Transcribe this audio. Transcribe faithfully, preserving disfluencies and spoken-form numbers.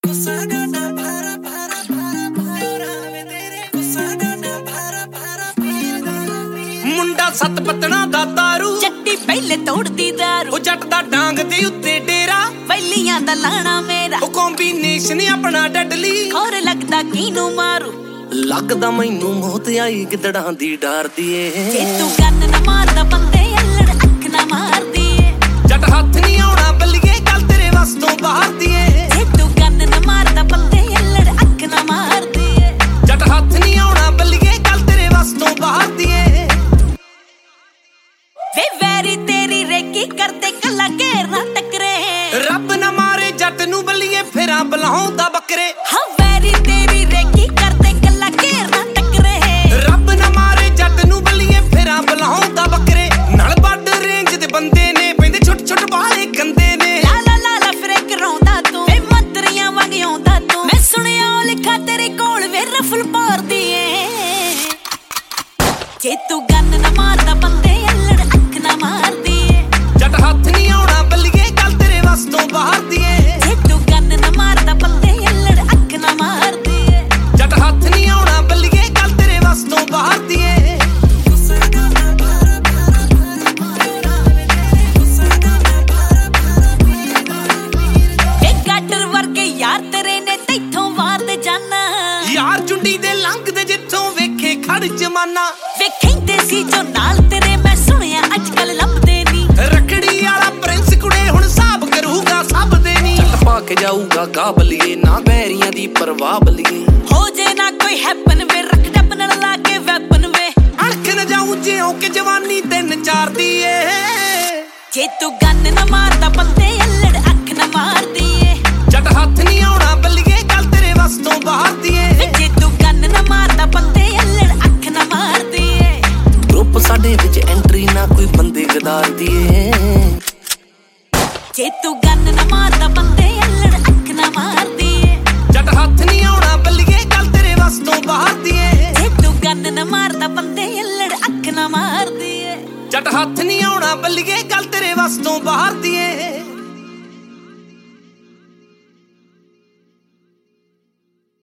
ਮੁੰਡਾ ਸੱਤ ਪਤਣਾ ਦਾ ਤਾਰੂ ਚੱਟੀ ਪਹਿਲੇ ਤੋੜਦੀ ਦਾਰੂ ਉਹ ਜੱਟ ਦਾ ਡਾਂਗ ਦੇ ਉੱਤੇ ਡੇਰਾ ਵੈਲੀਆਂ ਦਾ ਲਾਣਾ ਮੇਰਾ ਉਹ ਕੰਬੀਨੇਸ਼ਨ ਆਪਣਾ ਡੈਡਲੀ ਹੋਰ ਲੱਗਦਾ ਕਿਨੂੰ ਮਾਰੂ ਲੱਗਦਾ ਮੈਨੂੰ ਮੌਤ ਆਈ ਗਿੱਦੜਾਂ ਦੀ ਡਰਦੀ ਏ ਜੇ ਤੂੰ ਕੰਨ ਨਾ ਮਾਰਦਾ ਬੰਦੇ ਅਲੜ ਅੱਖ ਨਾ ਮਾਰਦੀ ਏ ਜੱਟ ਹੱਥ ਨਹੀਂ ਆਉਣਾ ਬੱਲੀਏ ਗੱਲ ਤੇਰੇ ਵੱਸ ਤੋਂ ਬਾਹਰ ਦੀ ਏ ਜੇ ਤੂੰ ਕੰਨ ਨਾ ਮਾਰਦਾ ਬੰਦੇ ਅਲੜ ਅੱਖ ਨਾ ਮਾਰਦੀ ਏ ਜੱਟ ਹੱਥ ਨਹੀਂ ਆਉਣਾ ਬੱਲੀਏ ਗੱਲ ਤੇਰੇ ਵੱਸ ਤੋਂ ਬਾਹਰ ਦੀ ਏ ਵੇ ਵੈਰੀ ਤੇਰੀ ਰੇਕੀ ਕਰਦੇ ਕੱਲਾ ਘੇਰ ਨਾ ਟਕਰੇ ਰੱਬ ਨਾ ਮਾਰੇ ਜੱਟ ਨੂੰ ਬੱਲੀਏ ਫੇਰਾਂ ਬਲਾਉਂਦਾ ਬੱਕਰੇ ਹਾਂ ਵੈਰੀ ਤੇਰੀ ਰੇਕੀ ਕਰਦੇ ਕੱਲਾ ਘੇਰ ਨਾ ਟਕਰੇ ਰੱਬ ਨਾ ਮਾਰੇ ਜੱਟ ਨੂੰ ਬੱਲੀਏ ਫੇਰਾਂ ਬਲਾਉਂਦਾ ਬੱਕਰੇ ਨਾਲ ਵੱਡ ਰੇਂਜ ਦੇ ਬੰਦੇ ਨੇ ਪੈਂਦੇ ਛੁੱਟ ਛੁੱਟ ਬਾਲੇ ਗੰਦੇ ਨੇ ਲਾ ਲਾ ਲਾ ਲਾ ਫਿਰੇ ਕਰਾਉਂਦਾ ਤੂੰ ਵੇ ਮੰਤਰੀਆਂ ਵਾਂਗ ਆਉਂਦਾ ਤੂੰ ਮੈਂ ਸੁਣਿਆ ਉਹ ਲਿਖਾ ਤੇਰੇ ਕੋਲ ਵੇ ਰਫਲ ਪਾਰਦੀ ਏ ਜੇ ਤੂੰ ਗੰਨ ਨਾ ਮਾਰਦਾ ਬੰਦੇ ਅਲੜ ਅੱਖ ਨਾ ਮਾਰਦੀ ਏ ਜੱਟ ਹੱਥ ਨਹੀਂ ਆਉਣਾ ਬੱਲੀਏ ਗੱਲ ਤੇਰੇ ਵੱਸ ਤੋਂ ਬਾਹਰ ਦੀ ਏ ਜੇ ਤੂੰ ਗੰਨ ਨਾ ਮਾਰਦਾ ਬੰਦੇ ਅਲੜ ਅੱਖ ਨਾ ਮਾਰਦੀ ਏ ਜੱਟ ਹੱਥ ਨਹੀਂ ਆਉਣਾ ਬੱਲੀਏ ਗੱਲ ਤੇਰੇ ਵੱਸ ਤੋਂ ਬਾਹਰ ਦੀ ਏ ਇਹ ਗਾਟਰ ਵਰਗੇ ਯਾਰ ਤੇਰੇ ਨੇ ਤੈਥੋਂ ਵਾਰਦੇ ਜਾਨਾ ਯਾਰ ਚੁੰਡੀ ਦੇ ਲੰਘਦੇ ਜਿੱਥੋਂ ਵੇਖੇ ਖੜ ਜਮਾਨਾ ਵੇਖੈਂਦੇ ਸੀ ਜੋ ਨਾਲ ਤੇਰੇ ਮੈਂ ਸੁਣਿਆ ਅੱਜ ਕੱਲ ਲੱਭਦੇ ਨੀ ਰੱਖੜੀ ਵਾਲਾ ਪ੍ਰਿੰਸ ਕੁੜੇ ਹੁਣ ਹਿਸਾਬ ਕਰੂਗਾ ਸਭ ਦੇ ਨੀ ਚੱਲ ਪਾ ਕੇ ਜਾਊਗਾ ਕਾਬਲੀਏ ਨਾ ਬੈਰੀਆਂ ਦੀ ਪਰਵਾਹ ਬਲੀਏ ਹੋ ਜੇ ਨਾ ਕੋਈ ਹੈਪਨ ਵੇ ਰੱਖ ਡੱਬ ਨਾਲ ਲਾ ਕੇ ਵੈਪਨ ਵੇ ਅਣਖ ਨਾ ਜਾਊ ਜਿਉਂ ਕਿ ਜਵਾਨੀ ਤਿੰਨ ਚਾਰ ਦੀ ਏ ਜੇ ਤੂੰ ਗੰਨ ਨਾ ਮਾਰਦਾ ਬੰਦੇ ਅਲੜ ਅੱਖ ਨਾ ਮਾਰਦੀ ਏ ਜੱਟ ਹੱਥ ਨਹੀਂ ਆਉਣਾ ਬੱਲੀਏ ਗੱਲ ਤੇਰੇ ਵੱਸ ਤੋਂ ਬਾਹਰ ਦੀ ਏ ਜੇ ਤੂੰ ਗੰਨ ਨਾ ਮਾਰਦਾ ਬੰਦੇ ਅਲੜ ਅੱਖ ਨਾ ਮਾਰਦੀ ਏ ਗਰੁੱਪ ਸਾਡੇ ਵਿੱਚ ਐਂਟਰੀ ਨਾ ਕੋਈ ਬੰਦੇ ਗਦਾਰ ਦੀ ਏ ਜੇ ਤੂੰ ਗੰਨ ਨਾ ਮਾਰਦਾ ਬੰਦੇ ਅਲੜ ਅੱਖ ਨਾ ਮਾਰਦੀ ਏ ਜੱਟ ਹੱਥ ਨਹੀਂ ਆਉਣਾ ਬੱਲੀਏ ਗੱਲ ਤੇਰੇ ਵੱਸ ਤੋਂ ਬਾਹਰ ਦੀ ਏ ਜੇ ਤੂੰ ਗੰਨ ਨਾ ਮਾਰਦਾ ਬੰਦੇ ਅਲੜ ਅੱਖ ਨਾ ਮਾਰਦੀ ਏ ਜੱਟ ਹੱਥ ਨਹੀਂ ਆਉਣਾ ਬੱਲੀਏ ਗੱਲ ਤੇਰੇ ਵੱਸ ਤੋਂ ਬਾਹਰ ਦੀ ਏ